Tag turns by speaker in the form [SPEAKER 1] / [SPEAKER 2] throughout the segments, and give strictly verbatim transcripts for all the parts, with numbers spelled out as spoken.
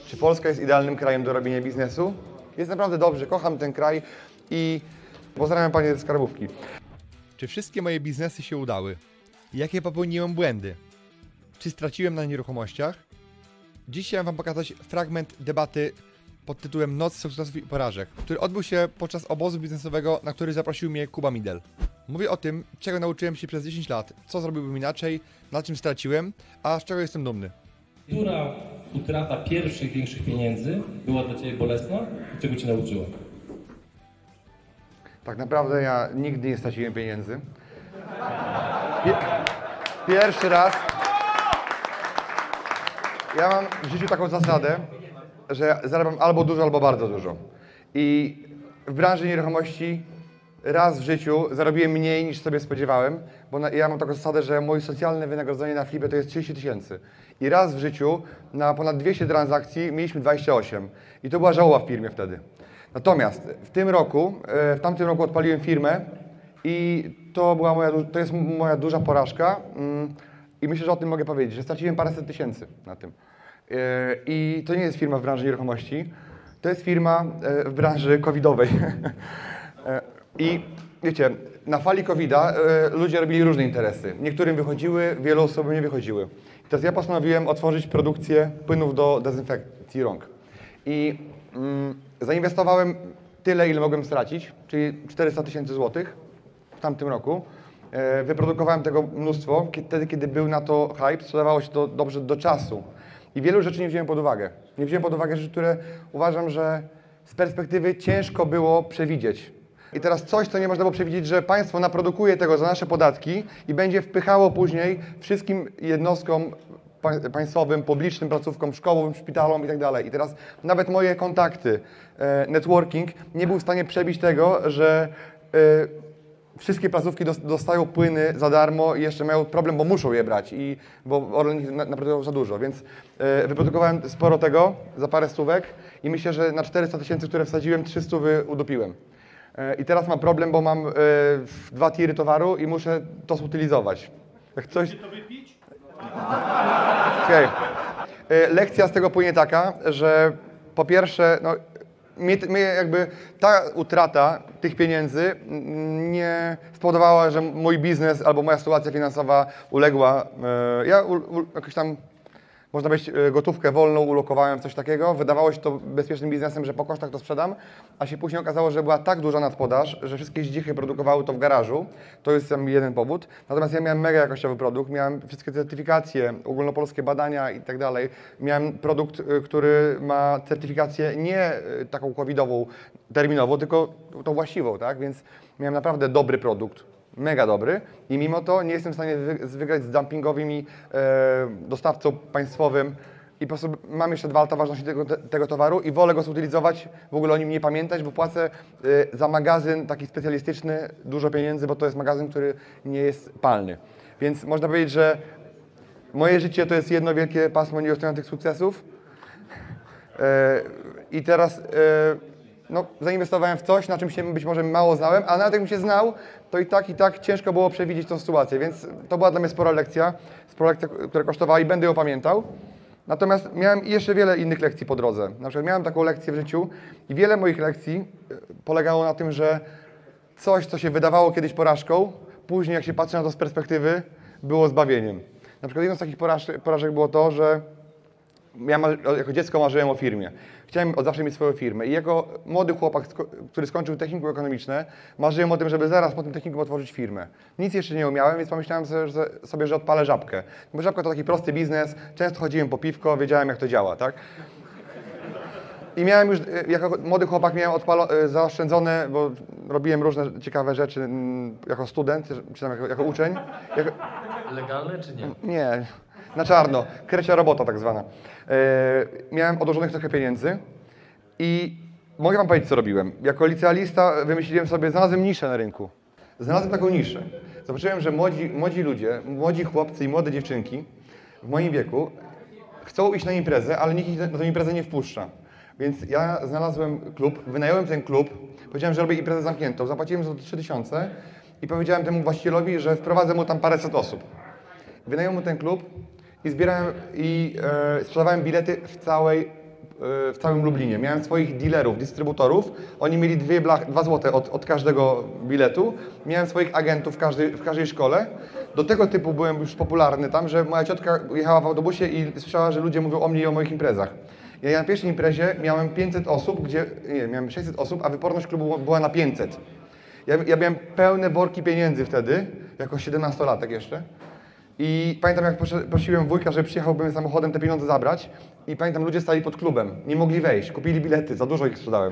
[SPEAKER 1] Czy Polska jest idealnym krajem do robienia biznesu? Jest naprawdę dobrze, kocham ten kraj i pozdrawiam Panie ze skarbówki.
[SPEAKER 2] Czy wszystkie moje biznesy się udały? Jakie popełniłem błędy? Czy straciłem na nieruchomościach? Dziś chciałem Wam pokazać fragment debaty pod tytułem Noc sukcesów i porażek, który odbył się podczas obozu biznesowego, na który zaprosił mnie Kuba Midel. Mówię o tym, czego nauczyłem się przez dziesięć lat, co zrobiłbym inaczej, na czym straciłem, a z czego jestem dumny.
[SPEAKER 3] Która utrata pierwszych większych pieniędzy była dla Ciebie bolesna i czego Cię nauczyła?
[SPEAKER 1] Tak naprawdę ja nigdy nie straciłem pieniędzy. Pierwszy raz. Ja mam w życiu taką zasadę, że zarabiam albo dużo, albo bardzo dużo. I w branży nieruchomości raz w życiu zarobiłem mniej niż sobie spodziewałem, bo na, ja mam taką zasadę, że moje socjalne wynagrodzenie na flipie to jest trzydzieści tysięcy. I raz w życiu na ponad dwieście transakcji mieliśmy dwadzieścia osiem. I to była żałoba w firmie wtedy. Natomiast w tym roku, w tamtym roku odpaliłem firmę i to, była moja, to jest moja duża porażka i myślę, że o tym mogę powiedzieć, że straciłem paręset tysięcy na tym. I to nie jest firma w branży nieruchomości, to jest firma w branży covidowej. I wiecie, na fali kowida ludzie robili różne interesy. Niektórym wychodziły, wielu osobom nie wychodziły. I teraz ja postanowiłem otworzyć produkcję płynów do dezynfekcji rąk. I mm, zainwestowałem tyle, ile mogłem stracić, czyli czterysta tysięcy złotych w tamtym roku. E, wyprodukowałem tego mnóstwo, wtedy, kiedy był na to hype, sprzedawało się to dobrze do czasu. I wielu rzeczy nie wziąłem pod uwagę. Nie wziąłem pod uwagę rzeczy, które uważam, że z perspektywy ciężko było przewidzieć. I teraz coś, co nie można było przewidzieć, że państwo naprodukuje tego za nasze podatki i będzie wpychało później wszystkim jednostkom państwowym, publicznym, placówkom, szkołom, szpitalom i tak dalej. I teraz nawet moje kontakty, networking nie był w stanie przebić tego, że wszystkie placówki dostają płyny za darmo i jeszcze mają problem, bo muszą je brać, i, bo Orlen ich naprodukował za dużo, więc wyprodukowałem sporo tego za parę stówek i myślę, że na czterysta tysięcy, które wsadziłem, trzysta udupiłem. I teraz mam problem, bo mam dwa tiry towaru i muszę to zutylizować. Jak coś...
[SPEAKER 4] to wypić?
[SPEAKER 1] Okay. Lekcja z tego płynie taka, że po pierwsze, no, mnie, mnie jakby ta utrata tych pieniędzy nie spowodowała, że mój biznes albo moja sytuacja finansowa uległa. Ja u, u, jakoś tam, można powiedzieć, gotówkę wolną ulokowałem, coś takiego. Wydawało się to bezpiecznym biznesem, że po kosztach to sprzedam, a się później okazało, że była tak duża nadpodaż, że wszystkie zdzichy produkowały to w garażu. To jest tam jeden powód. Natomiast ja miałem mega jakościowy produkt, miałem wszystkie certyfikacje, ogólnopolskie badania i tak dalej. Miałem produkt, który ma certyfikację nie taką covidową, terminową, tylko tą właściwą, tak? Więc miałem naprawdę dobry produkt. Mega dobry i mimo to nie jestem w stanie wy wygrać z dumpingowym e, dostawcą państwowym i po prostu mam jeszcze dwa lata ważności tego, te, tego towaru i wolę go zutylizować, w ogóle o nim nie pamiętać, bo płacę e, za magazyn taki specjalistyczny dużo pieniędzy, bo to jest magazyn, który nie jest palny. Więc można powiedzieć, że moje życie to jest jedno wielkie pasmo nieustających sukcesów e, i teraz e, no, zainwestowałem w coś, na czym się być może mało znałem, a nawet jakbym się znał, to i tak, i tak ciężko było przewidzieć tą sytuację, więc to była dla mnie spora lekcja, spora lekcja, która kosztowała i będę ją pamiętał. Natomiast miałem jeszcze wiele innych lekcji po drodze. Na przykład miałem taką lekcję w życiu i wiele moich lekcji polegało na tym, że coś, co się wydawało kiedyś porażką, później jak się patrzy na to z perspektywy, było zbawieniem. Na przykład jedną z takich porażek, porażek było to, że ja jako dziecko marzyłem o firmie. Chciałem od zawsze mieć swoją firmę i jako młody chłopak, który skończył technikum ekonomiczne, marzyłem o tym, żeby zaraz po tym technikum otworzyć firmę. Nic jeszcze nie umiałem, więc pomyślałem sobie, że odpalę Żabkę. Bo Żabka to taki prosty biznes, często chodziłem po piwko, wiedziałem, jak to działa, tak? I miałem już, jako młody chłopak miałem zaoszczędzone, bo robiłem różne ciekawe rzeczy jako student, czy tam jako, jako uczeń. Jako...
[SPEAKER 3] Legalne czy nie?
[SPEAKER 1] Nie. Na czarno, krecia robota tak zwana. E, miałem odłożonych trochę pieniędzy i mogę wam powiedzieć, co robiłem. Jako licealista wymyśliłem sobie, znalazłem niszę na rynku. Znalazłem taką niszę. Zobaczyłem, że młodzi, młodzi ludzie, młodzi chłopcy i młode dziewczynki w moim wieku chcą iść na imprezę, ale nikt ich na tę imprezę nie wpuszcza. Więc ja znalazłem klub, wynająłem ten klub, powiedziałem, że robię imprezę zamkniętą, zapłaciłem za to trzy tysiące i powiedziałem temu właścicielowi, że wprowadzę mu tam paręset osób. Wynająłem mu ten klub i zbierałem i e, sprzedawałem bilety w całej w całym Lublinie. Miałem swoich dealerów, dystrybutorów. Oni mieli dwie, blach, dwa złote od, od każdego biletu. Miałem swoich agentów w każdej, w każdej szkole. Do tego typu byłem już popularny tam, że moja ciotka jechała w autobusie i słyszała, że ludzie mówią o mnie i o moich imprezach. Ja na pierwszej imprezie miałem pięćset osób, gdzie, nie, miałem sześćset osób, a wyporność klubu była na pięćset. Ja, ja miałem pełne worki pieniędzy wtedy, jako siedemnastolatek jeszcze. I pamiętam, jak prosiłem wujka, żeby przyjechałbym samochodem te pieniądze zabrać. I pamiętam, ludzie stali pod klubem, nie mogli wejść, kupili bilety, za dużo ich sprzedałem.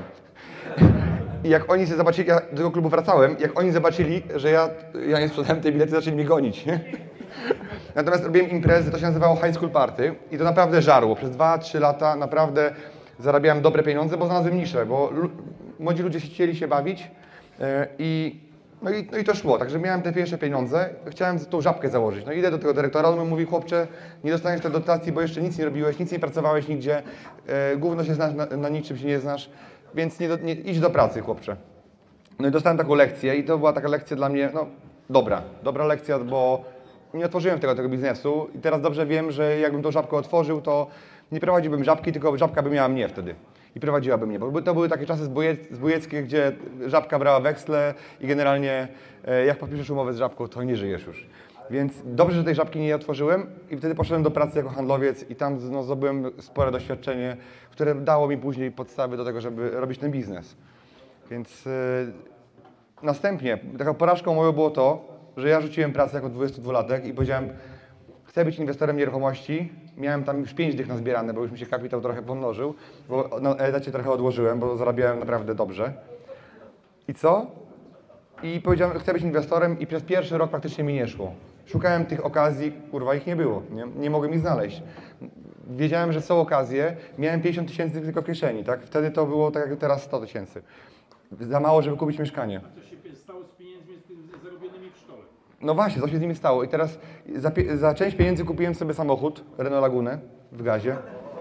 [SPEAKER 1] I jak oni się zobaczyli, ja do tego klubu wracałem, jak oni zobaczyli, że ja, ja nie sprzedałem tej bilety, zaczęli mnie gonić. Nie? Natomiast robiłem imprezy, to się nazywało High School Party i to naprawdę żarło. Przez dwa trzy lata naprawdę zarabiałem dobre pieniądze, bo znalazłem niszę, bo młodzi ludzie się chcieli się bawić yy, i, no i no i to szło. Także miałem te pierwsze pieniądze, chciałem tą żabkę założyć. No i idę do tego dyrektora, on mi mówi: chłopcze, nie dostaniesz tej dotacji, bo jeszcze nic nie robiłeś, nic nie pracowałeś nigdzie, yy, gówno się znasz, na, na niczym się nie znasz, więc nie, do, nie, idź do pracy, chłopcze. No i dostałem taką lekcję i to była taka lekcja dla mnie, no dobra, dobra lekcja, bo nie otworzyłem tego, tego biznesu i teraz dobrze wiem, że jakbym tą żabkę otworzył, to nie prowadziłbym żabki, tylko żabka by miała mnie wtedy i prowadziłaby mnie, bo to były takie czasy zbójeckie, gdzie żabka brała weksle i generalnie jak podpiszesz umowę z żabką, to nie żyjesz już. Więc dobrze, że tej żabki nie otworzyłem i wtedy poszedłem do pracy jako handlowiec i tam no, zdobyłem spore doświadczenie, które dało mi później podstawy do tego, żeby robić ten biznes. Więc yy, następnie taką porażką moją było to, że ja rzuciłem pracę jako dwudziestodwulatek i powiedziałem: chcę być inwestorem nieruchomości. Miałem tam już pięć dych nazbierane, bo już mi się kapitał trochę pomnożył, bo na etacie trochę odłożyłem, bo zarabiałem naprawdę dobrze. I co? I powiedziałem, chcę być inwestorem i przez pierwszy rok praktycznie mi nie szło. Szukałem tych okazji, kurwa, ich nie było, nie, nie mogłem ich znaleźć. Wiedziałem, że są okazje, miałem pięćdziesiąt tysięcy tylko w kieszeni, tak? Wtedy to było tak jak teraz sto tysięcy. Za mało, żeby kupić mieszkanie.
[SPEAKER 4] A co się stało z pieniędzmi zarobionymi w szkole?
[SPEAKER 1] No właśnie, co się z nimi stało? I teraz za, za część pieniędzy kupiłem sobie samochód, Renault Lagunę w gazie.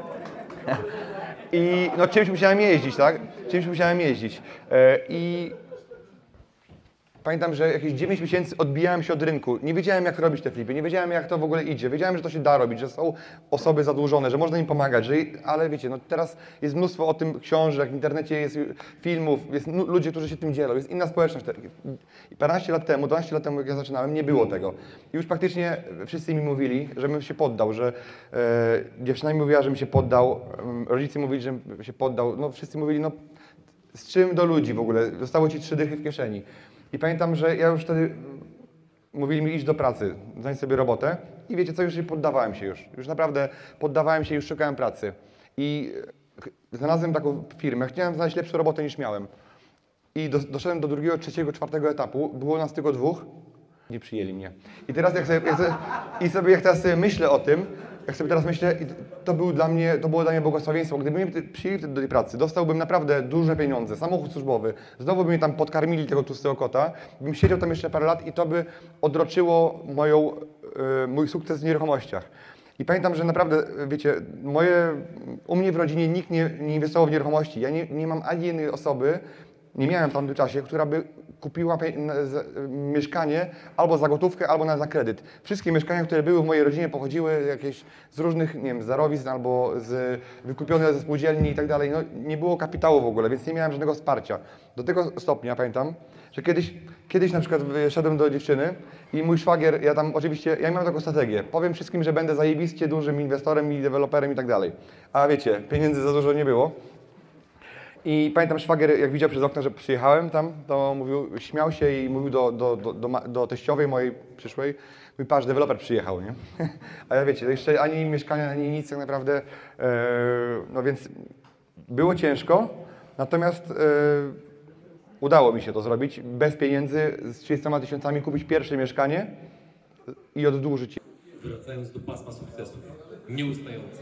[SPEAKER 1] I no czymś musiałem jeździć, tak? Czymś musiałem jeździć. Yy, I pamiętam, że jakieś dziewięć miesięcy odbijałem się od rynku. Nie wiedziałem, jak robić te flipy, nie wiedziałem, jak to w ogóle idzie. Wiedziałem, że to się da robić, że są osoby zadłużone, że można im pomagać, że, ale wiecie, no teraz jest mnóstwo o tym książek, w internecie jest filmów, jest ludzie, którzy się tym dzielą, jest inna społeczność. I paręnaście lat temu, dwanaście lat temu, jak ja zaczynałem, nie było tego. I już praktycznie wszyscy mi mówili, żebym się poddał, że e, dziewczyna mi mówiła, żebym się poddał, rodzice mówili, żebym się poddał, no wszyscy mówili, no z czym do ludzi w ogóle, zostało ci trzy dychy w kieszeni. I pamiętam, że ja już wtedy mówili mi: iść do pracy, znajdź sobie robotę. I wiecie co, już poddawałem się już. Już naprawdę poddawałem się, już szukałem pracy. I znalazłem taką firmę, chciałem znaleźć lepszą robotę niż miałem. I do, doszedłem do drugiego, trzeciego, czwartego etapu, było nas tylko dwóch, nie przyjęli mnie. I teraz jak sobie, jak sobie, i sobie, jak teraz sobie myślę o tym, jak sobie teraz myślę, to, był dla mnie, to było dla mnie błogosławieństwo. Gdyby mnie przyjęli wtedy do tej pracy, dostałbym naprawdę duże pieniądze, samochód służbowy, znowu by mnie tam podkarmili tego tłustego kota, bym siedział tam jeszcze parę lat i to by odroczyło moją, y, mój sukces w nieruchomościach. I pamiętam, że naprawdę, wiecie, moje, u mnie w rodzinie nikt nie, nie inwestował w nieruchomości. Ja nie, nie mam ani jednej osoby, nie miałem w tamtym czasie, która by kupiła mieszkanie albo za gotówkę, albo na, za kredyt. Wszystkie mieszkania, które były w mojej rodzinie, pochodziły jakieś z różnych, nie wiem, z darowizn albo z, wykupione ze spółdzielni i tak dalej. No, nie było kapitału w ogóle, więc nie miałem żadnego wsparcia. Do tego stopnia pamiętam, że kiedyś, kiedyś na przykład szedłem do dziewczyny i mój szwagier, ja tam oczywiście, ja miałem taką strategię, powiem wszystkim, że będę zajebiście dużym inwestorem i deweloperem i tak dalej. A wiecie, pieniędzy za dużo nie było. I pamiętam, szwagier, jak widział przez okno, że przyjechałem tam, to mówił, śmiał się i mówił do, do, do, do, do teściowej mojej przyszłej, mówi: patrz, deweloper przyjechał, nie? A ja wiecie, jeszcze ani mieszkania, ani nic tak naprawdę, e, no więc było ciężko, natomiast e, udało mi się to zrobić, bez pieniędzy, z trzydziestoma tysiącami kupić pierwsze mieszkanie i oddłużyć je.
[SPEAKER 3] Wracając do pasma sukcesu, nieustająco.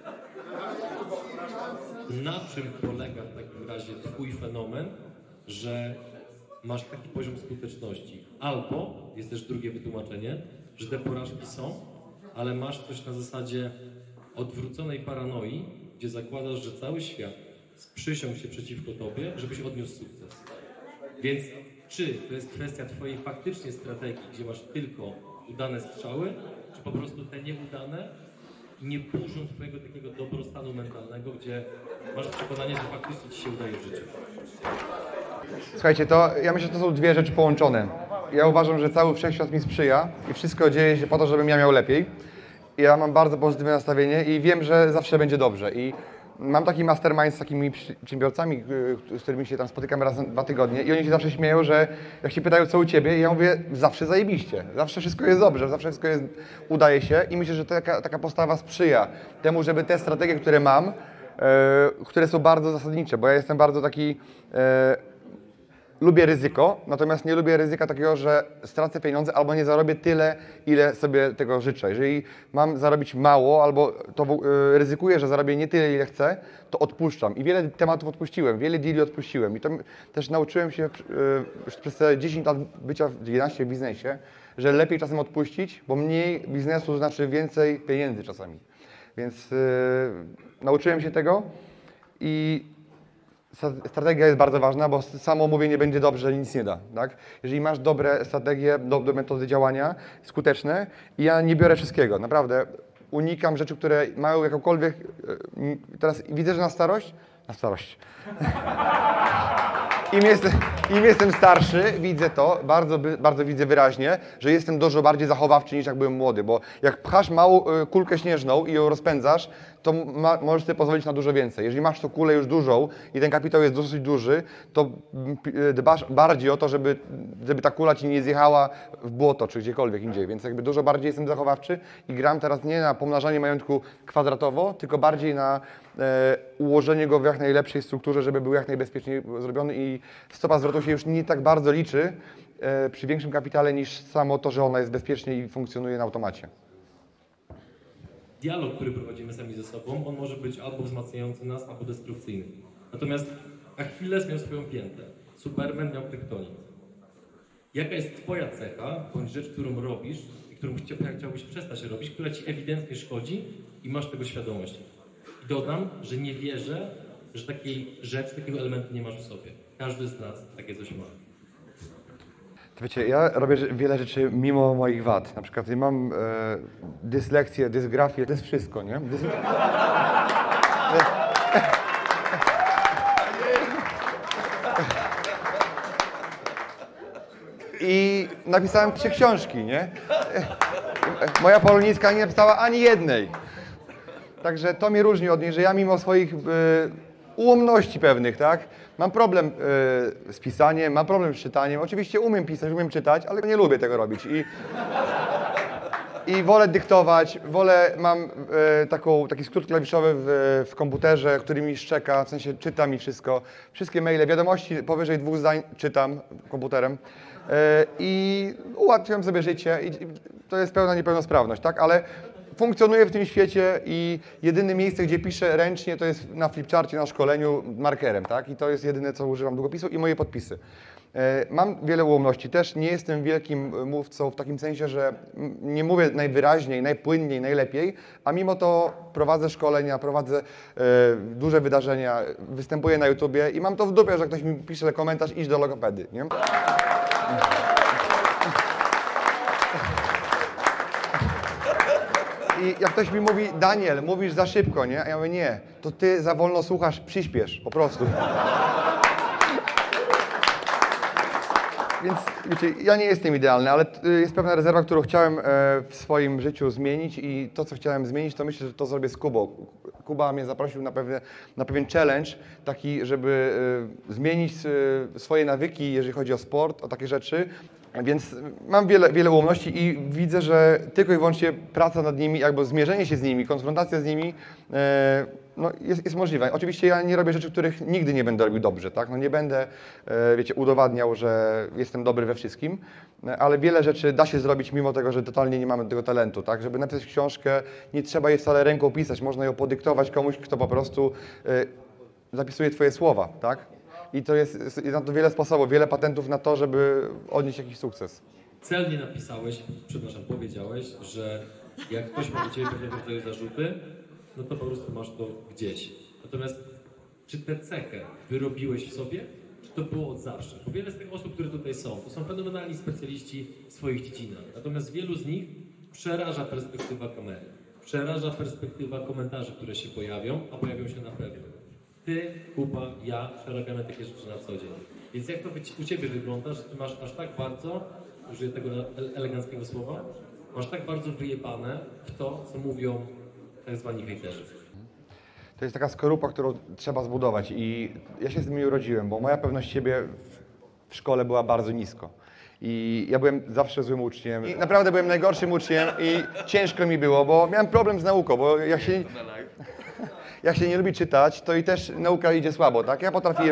[SPEAKER 3] Na czym polega w takim razie twój fenomen, że masz taki poziom skuteczności? Albo, jest też drugie wytłumaczenie, że te porażki są, ale masz coś na zasadzie odwróconej paranoi, gdzie zakładasz, że cały świat sprzysiągł się przeciwko tobie, żebyś odniósł sukces. Więc czy to jest kwestia twojej faktycznie strategii, gdzie masz tylko udane strzały, czy po prostu te nieudane i nie burzą twojego takiego dobrostanu mentalnego, gdzie masz przekonanie, że faktycznie ci się udaje w życiu.
[SPEAKER 1] Słuchajcie, to ja myślę, że to są dwie rzeczy połączone. Ja uważam, że cały wszechświat mi sprzyja i wszystko dzieje się po to, żebym ja miał lepiej. Ja mam bardzo pozytywne nastawienie i wiem, że zawsze będzie dobrze. I mam taki mastermind z takimi przedsiębiorcami, z którymi się tam spotykam raz na dwa tygodnie i oni się zawsze śmieją, że jak się pytają, co u Ciebie, i ja mówię, zawsze zajebiście, zawsze wszystko jest dobrze, zawsze wszystko jest, udaje się i myślę, że taka, taka postawa sprzyja temu, żeby te strategie, które mam, e, które są bardzo zasadnicze, bo ja jestem bardzo taki, e, lubię ryzyko, natomiast nie lubię ryzyka takiego, że stracę pieniądze albo nie zarobię tyle, ile sobie tego życzę. Jeżeli mam zarobić mało albo to y, ryzykuję, że zarobię nie tyle, ile chcę, to odpuszczam. I wiele tematów odpuściłem, wiele deali odpuściłem. I to też nauczyłem się y, już przez te dziesięć lat bycia, jedenaście w biznesie, że lepiej czasem odpuścić, bo mniej biznesu znaczy więcej pieniędzy czasami. Więc y, nauczyłem się tego i strategia jest bardzo ważna, bo samo mówienie będzie dobrze, nic nie da. Tak? Jeżeli masz dobre strategie, dobre metody działania, skuteczne, i ja nie biorę wszystkiego, naprawdę unikam rzeczy, które mają jakąkolwiek... Teraz widzę, że na starość, na starość. Im jestem, Im jestem starszy, widzę to, bardzo, bardzo widzę wyraźnie, że jestem dużo bardziej zachowawczy niż jak byłem młody, bo jak pchasz małą kulkę śnieżną i ją rozpędzasz, to ma, możesz sobie pozwolić na dużo więcej. Jeżeli masz tą kulę już dużą i ten kapitał jest dosyć duży, to dbasz bardziej o to, żeby, żeby ta kula ci nie zjechała w błoto czy gdziekolwiek indziej, więc jakby dużo bardziej jestem zachowawczy i gram teraz nie na pomnażanie majątku kwadratowo, tylko bardziej na e, ułożenie go w jak najlepszej strukturze, żeby był jak najbezpieczniej zrobiony i stopa zwrotu się już nie tak bardzo liczy e, przy większym kapitale niż samo to, że ona jest bezpiecznie i funkcjonuje na automacie.
[SPEAKER 3] Dialog, który prowadzimy sami ze sobą, on może być albo wzmacniający nas, albo destrukcyjny. Natomiast Achilles miał swoją piętę, Superman miał kryptonit. Jaka jest twoja cecha, bądź rzecz, którą robisz i którą chciałbyś przestać robić, która ci ewidentnie szkodzi i masz tego świadomość? I dodam, że nie wierzę, że takiej rzeczy, takiego elementu nie masz w sobie. Każdy z nas takie coś ma.
[SPEAKER 1] Wiecie, ja robię wiele rzeczy mimo moich wad. Na przykład ja mam e, dysleksję, dysgrafię, to jest wszystko, nie? Dys... I napisałem trzy książki, nie? Moja poloniska nie napisała ani jednej. Także to mnie różni od niej, że ja mimo swoich e, ułomności pewnych, tak? Mam problem y, z pisaniem, mam problem z czytaniem. Oczywiście umiem pisać, umiem czytać, ale nie lubię tego robić. I, i wolę dyktować, wolę, mam y, taką, taki skrót klawiszowy w, w komputerze, który mi szczeka, w sensie czytam i wszystko. Wszystkie maile, wiadomości powyżej dwóch zdań czytam komputerem. Y, I ułatwiam sobie życie i to jest pełna niepełnosprawność, tak? Ale funkcjonuję w tym świecie i jedyne miejsce, gdzie piszę ręcznie, to jest na flipcharcie, na szkoleniu markerem, tak? I to jest jedyne, co używam długopisu i moje podpisy. Mam wiele ułomności, też nie jestem wielkim mówcą w takim sensie, że nie mówię najwyraźniej, najpłynniej, najlepiej, a mimo to prowadzę szkolenia, prowadzę duże wydarzenia, występuję na YouTubie i mam to w dupie, że ktoś mi pisze komentarz, idź do logopedy, nie? I jak ktoś mi mówi, Daniel, mówisz za szybko, nie? A ja mówię, nie, to ty za wolno słuchasz, przyspiesz, po prostu. Więc wiecie, ja nie jestem idealny, ale jest pewna rezerwa, którą chciałem w swoim życiu zmienić i to, co chciałem zmienić, to myślę, że to zrobię z Kubą. Kuba mnie zaprosił na, pewne, na pewien challenge, taki, żeby zmienić swoje nawyki, jeżeli chodzi o sport, o takie rzeczy. Więc mam wiele, wiele ułomności i widzę, że tylko i wyłącznie praca nad nimi, jakby zmierzenie się z nimi, konfrontacja z nimi e, no jest, jest możliwa. Oczywiście ja nie robię rzeczy, których nigdy nie będę robił dobrze, tak? No nie będę, e, wiecie, udowadniał, że jestem dobry we wszystkim, ale wiele rzeczy da się zrobić mimo tego, że totalnie nie mamy tego talentu, tak? Żeby napisać książkę, nie trzeba jej wcale ręką pisać, można ją podyktować komuś, kto po prostu e, zapisuje twoje słowa, tak? I to jest, jest na to wiele sposobów, wiele patentów na to, żeby odnieść jakiś sukces.
[SPEAKER 3] Celnie napisałeś, przepraszam, powiedziałeś, że jak ktoś ma do ciebie pewnego rodzaju zarzuty, no to po prostu masz to gdzieś. Natomiast czy tę cechę wyrobiłeś w sobie, czy to było od zawsze? Bo wiele z tych osób, które tutaj są, to są fenomenalni specjaliści w swoich dziedzinach. Natomiast wielu z nich przeraża perspektywa kamery. przeraża perspektywa komentarzy, które się pojawią, a pojawią się na pewno. Ty, Kuba, ja przerabiamy takie rzeczy na co dzień. Więc jak to u Ciebie wygląda, że Ty masz aż tak bardzo, użyję tego eleganckiego słowa, masz tak bardzo wyjebane w to, co mówią tak zwani hejterzy.
[SPEAKER 1] To jest taka skorupa, którą trzeba zbudować i ja się z nimi urodziłem, bo moja pewność siebie w szkole była bardzo nisko. I ja byłem zawsze złym uczniem. I naprawdę byłem najgorszym uczniem i ciężko mi było, bo miałem problem z nauką, bo jak się, jak się nie lubi czytać, to i też nauka idzie słabo, tak? Ja potrafiłem...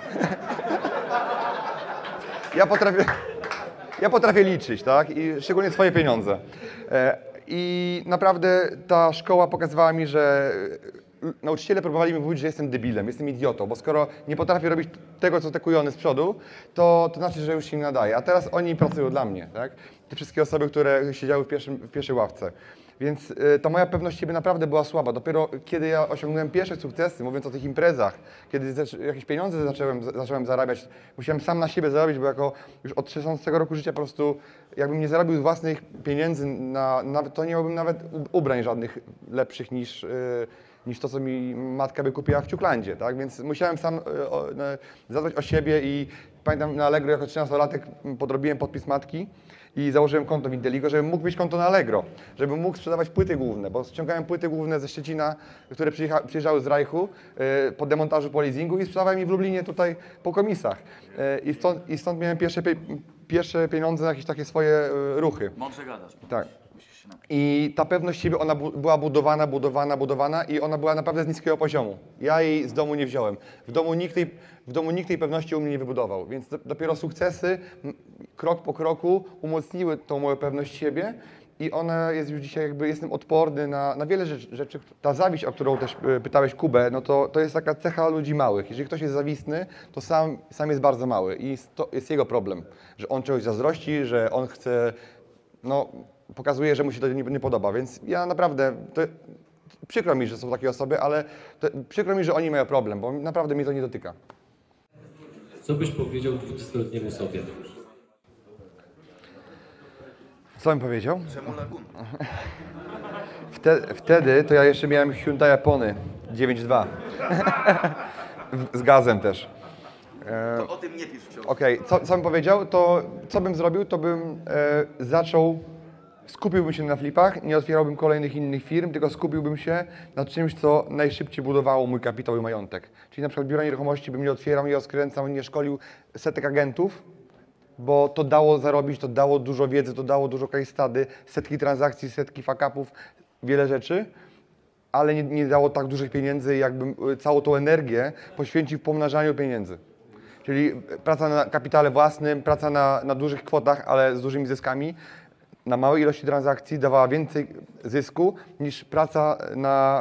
[SPEAKER 1] ja potrafię... Ja potrafię liczyć, tak? I szczególnie swoje pieniądze. I naprawdę ta szkoła pokazywała mi, że nauczyciele próbowali mi mówić, że jestem debilem, jestem idiotą, bo skoro nie potrafię robić tego, co te kujony z przodu, to, to znaczy, że już się nie nadaje. A teraz oni pracują dla mnie, tak? Te wszystkie osoby, które siedziały w, pierwszym, w pierwszej ławce. Więc y, ta moja pewność siebie naprawdę była słaba. Dopiero kiedy ja osiągnąłem pierwsze sukcesy, mówiąc o tych imprezach, kiedy jakieś pieniądze zacząłem, zacząłem zarabiać, musiałem sam na siebie zarobić, bo jako już od szesnastego roku życia po prostu, jakbym nie zarobił własnych pieniędzy, na, na, to nie miałbym nawet ubrań żadnych lepszych niż, y, niż to, co mi matka by kupiła w Ciuklandzie, tak? Więc musiałem sam y, o, y, zadbać o siebie i pamiętam na Allegro jako trzynastolatek podrobiłem podpis matki i założyłem konto w Inteligo, żebym mógł mieć konto na Allegro, żebym mógł sprzedawać płyty główne, bo ściągałem płyty główne ze Szczecina, które przyjecha, przyjeżdżały z Reichu yy, po demontażu, po leasingu i sprzedawałem je w Lublinie tutaj po komisach. Yy, i, stąd, I stąd miałem pierwsze, pie, pierwsze pieniądze na jakieś takie swoje yy, ruchy.
[SPEAKER 5] Mądrze gadasz.
[SPEAKER 1] Tak. I ta pewność siebie, ona bu była budowana, budowana, budowana i ona była naprawdę z niskiego poziomu. Ja jej z domu nie wziąłem. W domu nikt tej, w domu nikt tej pewności u mnie nie wybudował, więc do, dopiero sukcesy, krok po kroku umocniły tą moją pewność siebie i ona jest już dzisiaj jakby, jestem odporny na, na wiele rzeczy, rzeczy. Ta zawiść, o którą też pytałeś Kubę, no to, to jest taka cecha ludzi małych. Jeżeli ktoś jest zawistny, to sam, sam jest bardzo mały i to jest jego problem, że on czegoś zazdrości, że on chce, no, pokazuje, że mu się to nie, nie podoba, więc ja naprawdę, to, przykro mi, że są takie osoby, ale to, przykro mi, że oni mają problem, bo naprawdę mnie to nie dotyka.
[SPEAKER 3] Co byś powiedział dwudziestoletniemu sobie?
[SPEAKER 1] Co bym powiedział?
[SPEAKER 5] Czemu Laguna?
[SPEAKER 1] Wtedy, wtedy to ja jeszcze miałem Hyundai Japony dziewięć dwa z gazem też.
[SPEAKER 5] To o tym nie pisz wciąż.
[SPEAKER 1] Okej, okay. co, co bym powiedział, to co bym zrobił, to bym e, zaczął, skupiłbym się na flipach, nie otwierałbym kolejnych innych firm, tylko skupiłbym się na czymś, co najszybciej budowało mój kapitał i majątek. Czyli na przykład biura nieruchomości bym nie otwierał, nie rozkręcał, nie szkolił setek agentów, bo to dało zarobić, to dało dużo wiedzy, to dało dużo case study, setki transakcji, setki fuck-upów, wiele rzeczy, ale nie, nie dało tak dużych pieniędzy, jakbym całą tą energię poświęcił w pomnażaniu pieniędzy. Czyli praca na kapitale własnym, praca na, na dużych kwotach, ale z dużymi zyskami, na małej ilości transakcji dawała więcej zysku niż praca na,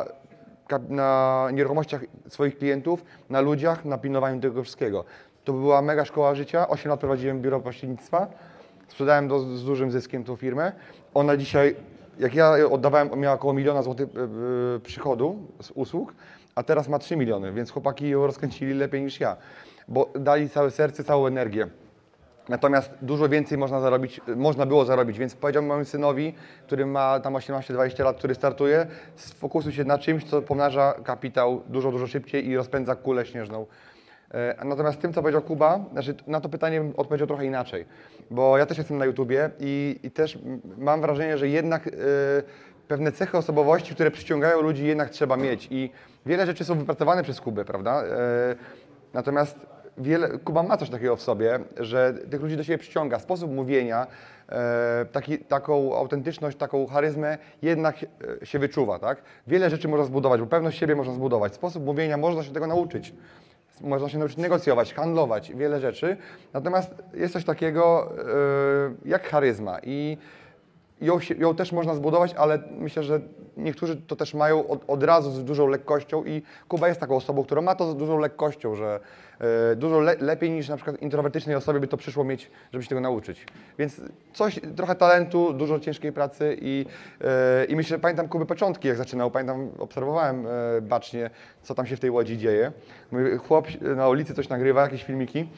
[SPEAKER 1] na nieruchomościach swoich klientów, na ludziach, na pilnowaniu tego wszystkiego. To była mega szkoła życia, osiem lat prowadziłem biuro pośrednictwa, sprzedałem do, z dużym zyskiem tą firmę. Ona dzisiaj, jak ja oddawałem, miała około miliona złotych yy, przychodu z usług, a teraz ma trzy miliony, więc chłopaki ją rozkręcili lepiej niż ja, bo dali całe serce, całą energię. Natomiast dużo więcej można zarobić, można było zarobić, więc powiedziałbym mojemu synowi, który ma tam osiemnaście dwadzieścia lat, który startuje, sfokusuj się na czymś, co pomnaża kapitał dużo, dużo szybciej i rozpędza kulę śnieżną. Natomiast tym, co powiedział Kuba, znaczy na to pytanie bym odpowiedział trochę inaczej, bo ja też jestem na YouTubie i, i też mam wrażenie, że jednak yy, pewne cechy osobowości, które przyciągają ludzi, jednak trzeba mieć i wiele rzeczy są wypracowane przez Kubę, prawda? Yy, natomiast wiele, Kuba ma coś takiego w sobie, że tych ludzi do siebie przyciąga, sposób mówienia, e, taki, taką autentyczność, taką charyzmę jednak e, się wyczuwa, tak? Wiele rzeczy można zbudować, bo pewność siebie można zbudować, sposób mówienia można się tego nauczyć. Można się nauczyć negocjować, handlować, wiele rzeczy. Natomiast jest coś takiego e, jak charyzma i ją, się, ją też można zbudować, ale myślę, że niektórzy to też mają od, od razu z dużą lekkością i Kuba jest taką osobą, która ma to z dużą lekkością, że e, dużo le, lepiej niż na przykład introwertycznej osobie by to przyszło mieć, żeby się tego nauczyć. Więc coś, trochę talentu, dużo ciężkiej pracy i, e, i myślę, że pamiętam Kuby początki, jak zaczynał, pamiętam, obserwowałem e, bacznie, co tam się w tej Łodzi dzieje. Mój chłop na ulicy coś nagrywa, jakieś filmiki.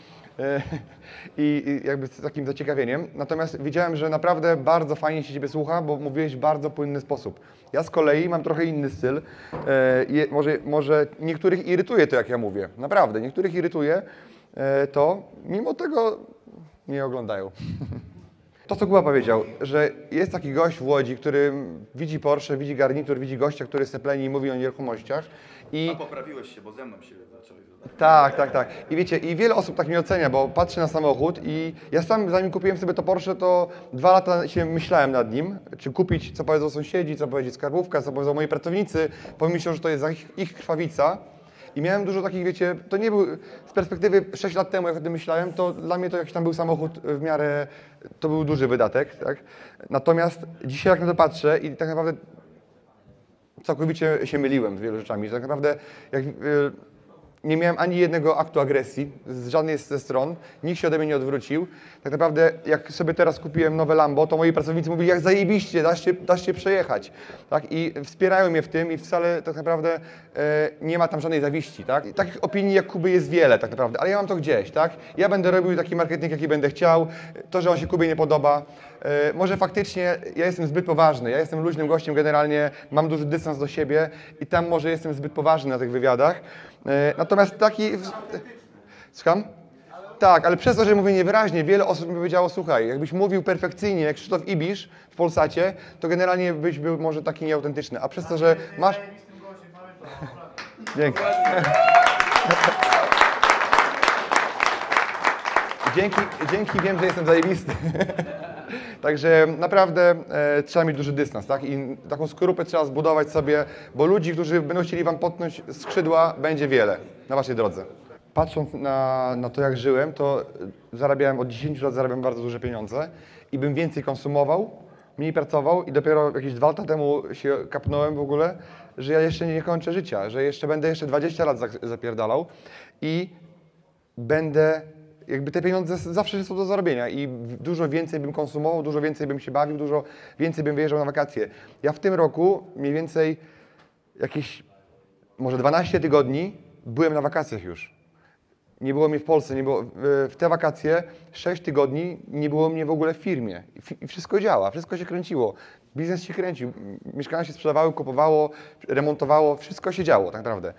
[SPEAKER 1] I, I jakby z takim zaciekawieniem. Natomiast wiedziałem, że naprawdę bardzo fajnie się Ciebie słucha, bo mówiłeś w bardzo płynny sposób. Ja z z kolei mam trochę inny styl. E, je, może, może niektórych irytuje to, jak ja mówię. Naprawdę, niektórych irytuje e, to, mimo tego nie oglądają. To, co Kuba powiedział, że jest taki gość w Łodzi, który widzi Porsche, widzi garnitur, widzi gościa, który sepleni i mówi o nieruchomościach. I...
[SPEAKER 5] A poprawiłeś się, bo ze mną się zaczęli zadać.
[SPEAKER 1] Tak, tak, tak. I wiecie, i wiele osób tak mnie ocenia, bo patrzy na samochód i ja sam, zanim kupiłem sobie to Porsche, to dwa lata się myślałem nad nim, czy kupić, co powiedzą sąsiedzi, co powiedzieć skarbówka, co powiedzą moi pracownicy, pomyślą, że to jest ich, ich krwawica. I miałem dużo takich, wiecie, to nie był, z perspektywy sześć lat temu, jak o tym myślałem, to dla mnie to jakiś tam był samochód w miarę, to był duży wydatek, tak? Natomiast dzisiaj jak na to patrzę i tak naprawdę całkowicie się myliłem z wielu rzeczami, że tak naprawdę jak, yy, nie miałem ani jednego aktu agresji z żadnej ze stron, nikt się ode mnie nie odwrócił. Tak naprawdę jak sobie teraz kupiłem nowe Lambo, to moi pracownicy mówili, jak zajebiście, dasz się, dasz się przejechać. Tak? I wspierają mnie w tym i wcale tak naprawdę e, nie ma tam żadnej zawiści. Tak? I takich opinii jak Kuby jest wiele tak naprawdę, ale ja mam to gdzieś. Tak? Ja będę robił taki marketing, jaki będę chciał. To, że on się Kubie nie podoba, e, może faktycznie ja jestem zbyt poważny, ja jestem luźnym gościem generalnie, mam duży dystans do siebie i tam może jestem zbyt poważny na tych wywiadach. Natomiast taki... Słucham? Tak, ale przez to, że mówię niewyraźnie, wiele osób mi powiedziało, słuchaj, jakbyś mówił perfekcyjnie jak Krzysztof Ibisz w Polsacie, to generalnie byś był może taki nieautentyczny. A przez to, że masz... Dzięki. Dzięki, dzięki wiem, że jestem zajebisty. Także naprawdę e, trzeba mieć duży dystans, tak? I taką skorupę trzeba zbudować sobie, bo ludzi, którzy będą chcieli wam potnąć skrzydła, będzie wiele na waszej drodze. Patrząc na, na to, jak żyłem, to zarabiałem, od dziesięciu lat zarabiam bardzo duże pieniądze i bym więcej konsumował, mniej pracował i dopiero jakieś dwa lata temu się kapnąłem w ogóle, że ja jeszcze nie kończę życia, że jeszcze będę jeszcze dwadzieścia lat zapierdalał i będę... Jakby te pieniądze zawsze są do zarobienia i dużo więcej bym konsumował, dużo więcej bym się bawił, dużo więcej bym wyjeżdżał na wakacje. Ja w tym roku mniej więcej jakieś może dwanaście tygodni byłem na wakacjach już. Nie było mnie w Polsce, nie było, w te wakacje sześć tygodni nie było mnie w ogóle w firmie. I wszystko działa, wszystko się kręciło. Biznes się kręcił, mieszkania się sprzedawały, kupowało, remontowało, wszystko się działo tak naprawdę.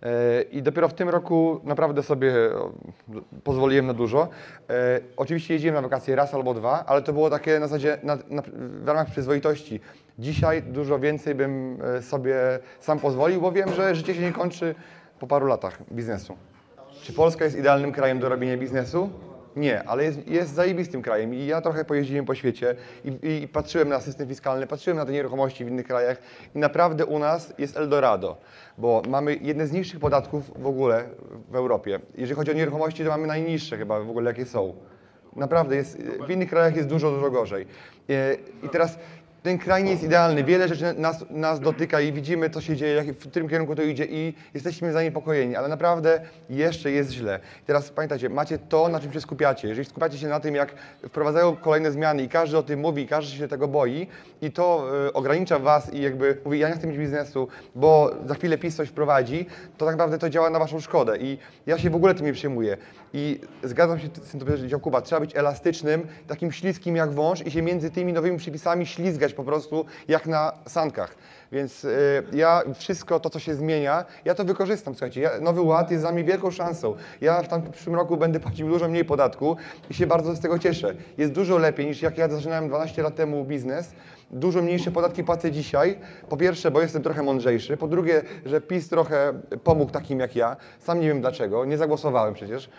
[SPEAKER 1] I dopiero w tym roku naprawdę sobie pozwoliłem na dużo. E, oczywiście jeździłem na wakacje raz albo dwa, ale to było takie na zasadzie na, na, w ramach przyzwoitości. Dzisiaj dużo więcej bym sobie sam pozwolił, bo wiem, że życie się nie kończy po paru latach biznesu. Czy Polska jest idealnym krajem do robienia biznesu? Nie, ale jest, jest zajebistym krajem i ja trochę pojeździłem po świecie i, i patrzyłem na system fiskalny, patrzyłem na te nieruchomości w innych krajach i naprawdę u nas jest Eldorado, bo mamy jedne z niższych podatków w ogóle w Europie. Jeżeli chodzi o nieruchomości, to mamy najniższe chyba w ogóle jakie są. Naprawdę jest, w innych krajach jest dużo, dużo gorzej. I, i teraz ten kraj nie jest idealny, wiele rzeczy nas, nas dotyka i widzimy, co się dzieje, jak, w którym kierunku to idzie i jesteśmy zaniepokojeni, ale naprawdę jeszcze jest źle. I teraz pamiętajcie, macie to, na czym się skupiacie. Jeżeli skupiacie się na tym, jak wprowadzają kolejne zmiany i każdy o tym mówi, każdy się tego boi i to y, ogranicza was i jakby mówi, ja nie chcę mieć biznesu, bo za chwilę PiS coś wprowadzi, to tak naprawdę to działa na waszą szkodę i ja się w ogóle tym nie przejmuję. I zgadzam się z tym, co powiedział Kuba, trzeba być elastycznym, takim śliskim jak wąż i się między tymi nowymi przepisami ślizgać po prostu jak na sankach. Więc y, ja wszystko to, co się zmienia, ja to wykorzystam. Słuchajcie, ja, Nowy Ład jest dla mnie wielką szansą. Ja w tamtym przyszłym roku będę płacił dużo mniej podatku i się bardzo z tego cieszę. Jest dużo lepiej niż jak ja zaczynałem dwanaście lat temu biznes. Dużo mniejsze podatki płacę dzisiaj. Po pierwsze, bo jestem trochę mądrzejszy. Po drugie, że PiS trochę pomógł takim jak ja. Sam nie wiem dlaczego. Nie zagłosowałem przecież.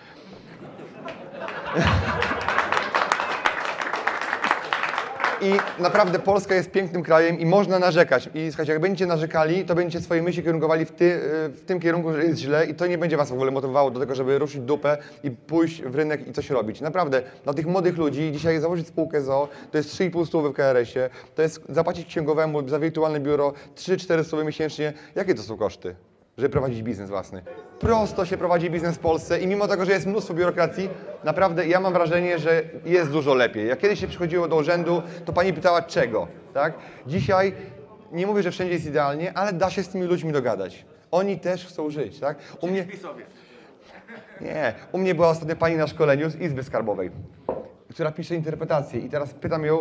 [SPEAKER 1] I naprawdę Polska jest pięknym krajem i można narzekać. I słuchajcie, jak będziecie narzekali, to będziecie swoje myśli kierunkowali w, ty, w tym kierunku, że jest źle i to nie będzie was w ogóle motywowało do tego, żeby ruszyć dupę i pójść w rynek i coś robić. Naprawdę, dla tych młodych ludzi dzisiaj założyć spółkę z o o, to jest trzy i pół stówy w K R S-ie, to jest zapłacić księgowemu za wirtualne biuro trzy cztery stówy miesięcznie. Jakie to są koszty, żeby prowadzić biznes własny? Prosto się prowadzi biznes w Polsce i mimo tego, że jest mnóstwo biurokracji, naprawdę ja mam wrażenie, że jest dużo lepiej. Jak kiedyś się przychodziło do urzędu, to pani pytała czego, tak? Dzisiaj nie mówię, że wszędzie jest idealnie, ale da się z tymi ludźmi dogadać. Oni też chcą żyć, tak? U mnie... Nie, u mnie była ostatnio pani na szkoleniu z Izby Skarbowej, która pisze interpretację i teraz pytam ją,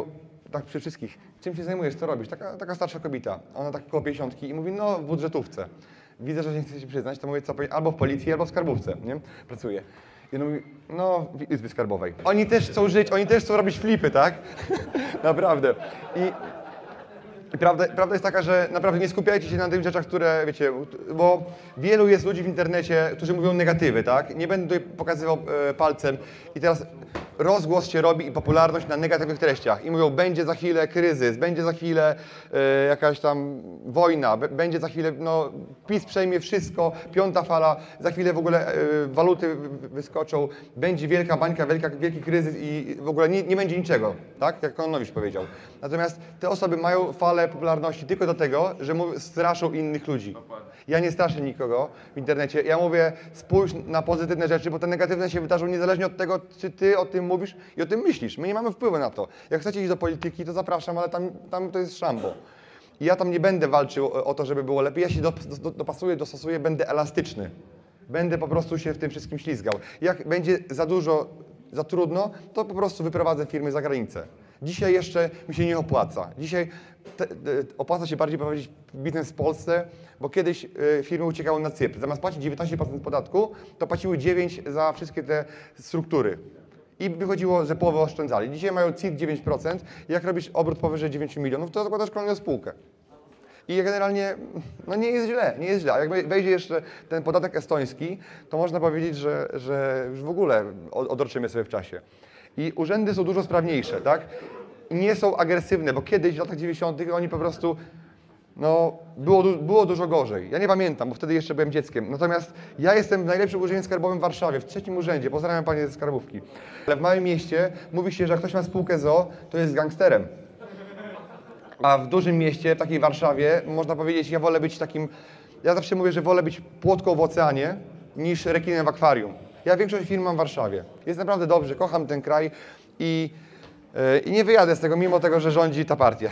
[SPEAKER 1] tak przy wszystkich, czym się zajmujesz, co robisz? Taka, taka starsza kobieta, ona tak koło pięćdziesiątki i mówi, no w budżetówce. Widzę, że nie chce się przyznać, to mówię, co, albo w policji, albo w skarbówce, nie? Pracuję. I on mówi, no w Izbie Skarbowej. Oni też chcą żyć, oni też chcą robić flipy, tak? Naprawdę. I, i prawda, prawda jest taka, że naprawdę nie skupiajcie się na tych rzeczach, które, wiecie, bo wielu jest ludzi w internecie, którzy mówią negatywy, tak? Nie będę tutaj pokazywał e, palcem i teraz rozgłos się robi i popularność na negatywnych treściach i mówią, będzie za chwilę kryzys, będzie za chwilę e, jakaś tam wojna, b- będzie za chwilę, no PiS przejmie wszystko, piąta fala, za chwilę w ogóle e, waluty wyskoczą, będzie wielka bańka, wielka, wielki kryzys i w ogóle nie, nie będzie niczego, tak? Jak Kononowicz powiedział. Natomiast te osoby mają falę popularności tylko do tego, że mów, straszą innych ludzi. Ja nie straszę nikogo w internecie, ja mówię, spójrz na pozytywne rzeczy, bo te negatywne się wydarzą niezależnie od tego, czy ty o tym mówisz i o tym myślisz. My nie mamy wpływu na to. Jak chcecie iść do polityki, to zapraszam, ale tam, tam to jest szambo. I ja tam nie będę walczył o, o to, żeby było lepiej. Ja się do, do, dopasuję, dostosuję, będę elastyczny. Będę po prostu się w tym wszystkim ślizgał. Jak będzie za dużo, za trudno, to po prostu wyprowadzę firmy za granicę. Dzisiaj jeszcze mi się nie opłaca. Dzisiaj te, te, opłaca się bardziej prowadzić biznes w Polsce, bo kiedyś y, firmy uciekały na Cypr. Zamiast płacić dziewiętnaście procent podatku, to płaciły dziewięć procent za wszystkie te struktury. I wychodziło, że połowę oszczędzali. Dzisiaj mają C I T dziewięć procent. Jak robisz obrót powyżej dziewięć milionów, to zakładasz kolejną spółkę. I generalnie no nie jest źle, nie jest źle. A jak wejdzie jeszcze ten podatek estoński, to można powiedzieć, że, że już w ogóle odroczymy sobie w czasie. I urzędy są dużo sprawniejsze, tak? I nie są agresywne, bo kiedyś w latach dziewięćdziesiątych oni po prostu, no, było, było dużo gorzej. Ja nie pamiętam, bo wtedy jeszcze byłem dzieckiem. Natomiast ja jestem w najlepszym urzędzie skarbowym w Warszawie, w trzecim urzędzie. Pozdrawiam panie ze skarbówki. Ale w małym mieście mówi się, że jak ktoś ma spółkę z o o, to jest gangsterem. A w dużym mieście, w takiej Warszawie, można powiedzieć, ja wolę być takim, ja zawsze mówię, że wolę być płotką w oceanie niż rekinem w akwarium. Ja większość firm mam w Warszawie. Jest naprawdę dobrze, kocham ten kraj i, yy, i nie wyjadę z tego, mimo tego, że rządzi ta partia.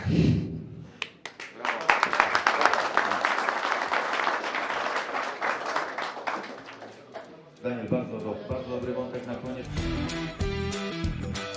[SPEAKER 6] Daniel, bardzo, do, bardzo dobry wątek na koniec.